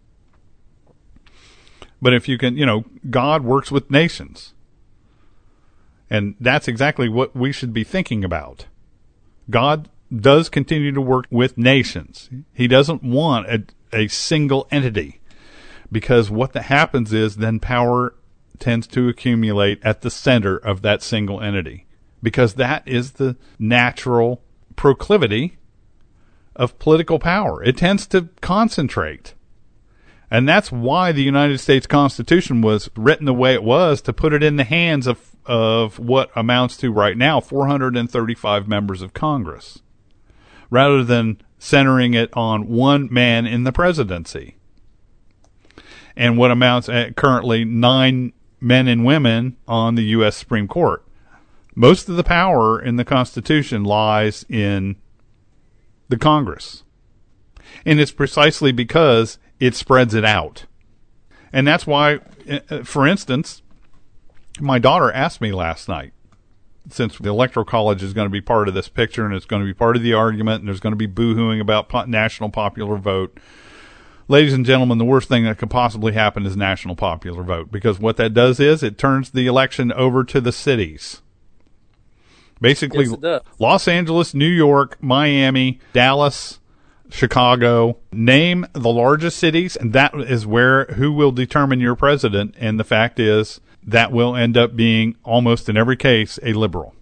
But if you can, God works with nations. And that's exactly what we should be thinking about. God does continue to work with nations. He doesn't want a single entity, because what that happens is then power tends to accumulate at the center of that single entity, because that is the natural proclivity of political power. It tends to concentrate. And that's why the United States Constitution was written the way it was, to put it in the hands of what amounts to right now 435 members of Congress, rather than centering it on one man in the presidency. And what amounts at currently 9 men and women on the U.S. Supreme Court. Most of the power in the Constitution lies in the Congress. And it's precisely because it spreads it out. And that's why, for instance, my daughter asked me last night, since the Electoral College is going to be part of this picture and it's going to be part of the argument, and there's going to be boo-hooing about national popular vote. Ladies and gentlemen, the worst thing that could possibly happen is national popular vote, because what that does is it turns the election over to the cities. Basically, yes, Los Angeles, New York, Miami, Dallas, Chicago, name the largest cities, and that is who will determine your president. And the fact is, that will end up being, almost in every case, a liberal.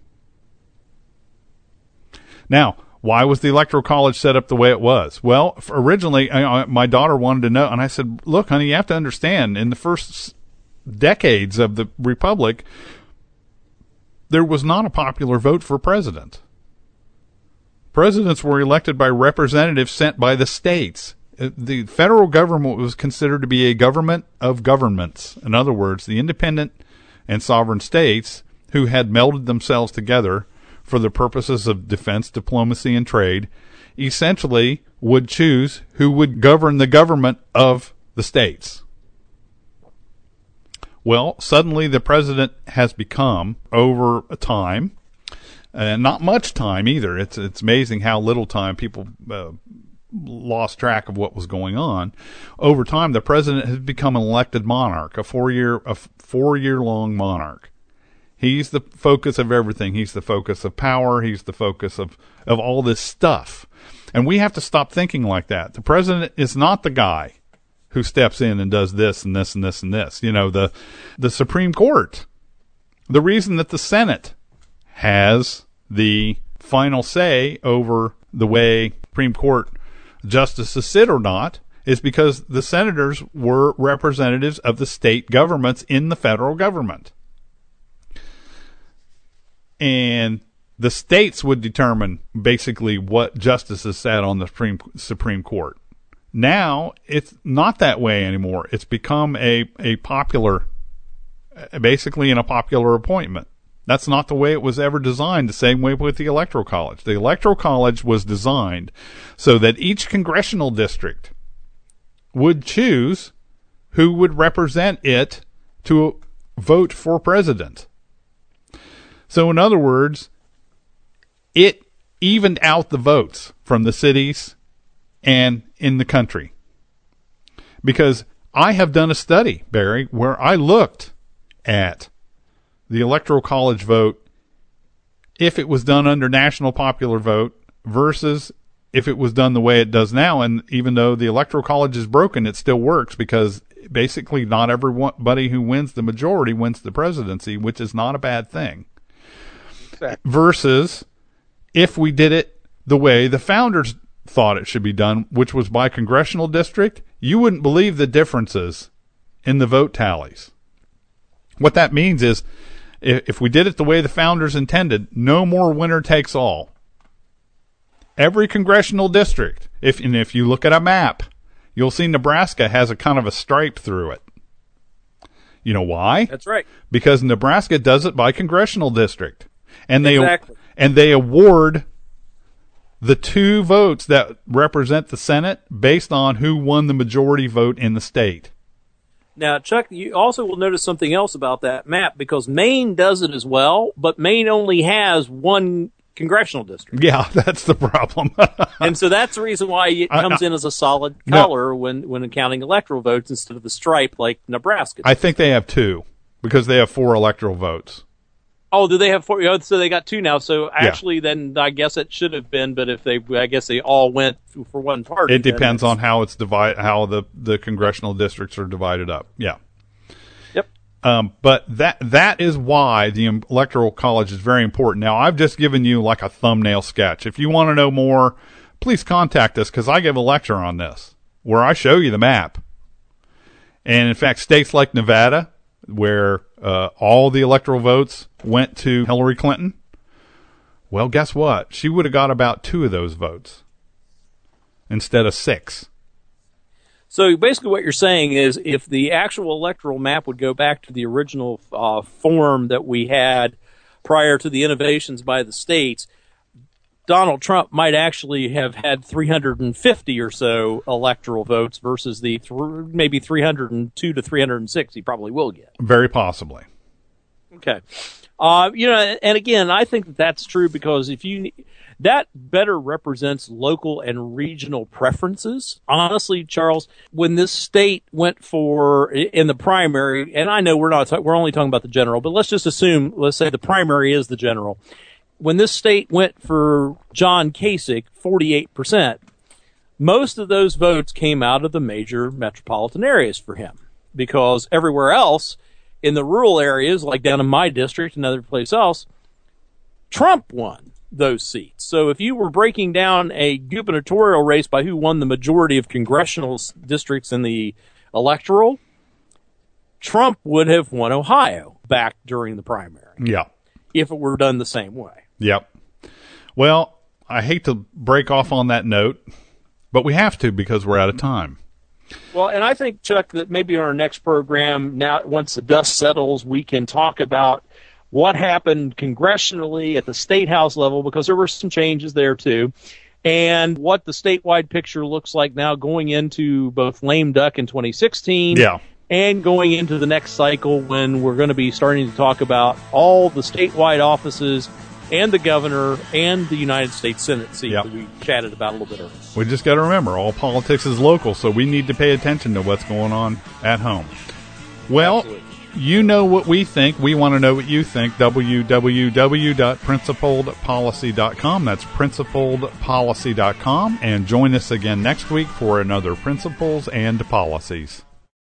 Now, why was the Electoral College set up the way it was? Well, originally, my daughter wanted to know, and I said, look, honey, you have to understand, in the first decades of the Republic, there was not a popular vote for president. Presidents were elected by representatives sent by the states. The federal government was considered to be a government of governments. In other words, the independent and sovereign states who had melded themselves together for the purposes of defense, diplomacy, and trade essentially would choose who would govern the government of the states. Well, suddenly the president has become, over time, and not much time either. It's amazing how little time people lost track of what was going on. Over time, the president has become an elected monarch, a four-year-long monarch. He's the focus of everything. He's the focus of power. He's the focus of all this stuff. And we have to stop thinking like that. The president is not the guy who steps in and does this and this and this and this. You know, the Supreme Court. The reason that the Senate has the final say over the way Supreme Court justices sit or not is because the senators were representatives of the state governments in the federal government. And the states would determine basically what justices sat on the Supreme Court. Now, it's not that way anymore. It's become a popular, basically a popular appointment. That's not the way it was ever designed, the same way with the Electoral College. The Electoral College was designed so that each congressional district would choose who would represent it to vote for president. So in other words, it evened out the votes from the cities and in the country. Because I have done a study, Barry, where I looked at the Electoral College vote if it was done under national popular vote versus if it was done the way it does now. And even though the Electoral College is broken, it still works because basically not everybody who wins the majority wins the presidency, which is not a bad thing. Exactly. Versus if we did it the way the founders thought it should be done, which was by congressional district, you wouldn't believe the differences in the vote tallies. What that means is if we did it the way the founders intended, no more winner takes all. Every congressional district, if you look at a map, you'll see Nebraska has a kind of a stripe through it. You know why? That's right. Because Nebraska does it by congressional district. And exactly. they award the two votes that represent the Senate based on who won the majority vote in the state. Now, Chuck, you also will notice something else about that map because Maine does it as well, but Maine only has one congressional district. Yeah, that's the problem. And so that's the reason why it comes in as a solid color when counting electoral votes instead of the stripe like Nebraska does. I think they have two because they have 4 electoral votes. Oh, do they have 4? Oh, so they got 2 now. So actually, then I guess it should have been. But I guess they all went for one party. It depends on how it's how the congressional districts are divided up. Yeah. Yep. But that is why the Electoral College is very important. Now, I've just given you like a thumbnail sketch. If you want to know more, please contact us because I give a lecture on this where I show you the map. And in fact, states like Nevada, where all the electoral votes went to Hillary Clinton, well, guess what? She would have got about 2 of those votes instead of 6. So basically what you're saying is if the actual electoral map would go back to the original form that we had prior to the innovations by the states, Donald Trump might actually have had 350 or so electoral votes versus the maybe 302 to 306 he probably will get. Very possibly. Okay. And again, I think that's true because that better represents local and regional preferences. Honestly, Charles, when this state went for in the primary, and I know we're only talking about the general, but let's say the primary is the general. When this state went for John Kasich, 48%, most of those votes came out of the major metropolitan areas for him because everywhere else in the rural areas, like down in my district and other place else, Trump won those seats. So if you were breaking down a gubernatorial race by who won the majority of congressional districts in the electoral, Trump would have won Ohio back during the primary. Yeah. If it were done the same way. Yep. Well, I hate to break off on that note, but we have to because we're out of time. Well, and I think, Chuck, that maybe in our next program, now once the dust settles, we can talk about what happened congressionally at the state house level, because there were some changes there too, and what the statewide picture looks like now going into both lame duck in 2016 yeah. and going into the next cycle when we're going to be starting to talk about all the statewide offices and the governor and the United States Senate seat that we chatted about a little bit earlier. We just got to remember, all politics is local, so we need to pay attention to what's going on at home. Well, absolutely. You know what we think. We want to know what you think. www.principledpolicy.com. That's principledpolicy.com. And join us again next week for another Principles and Policies.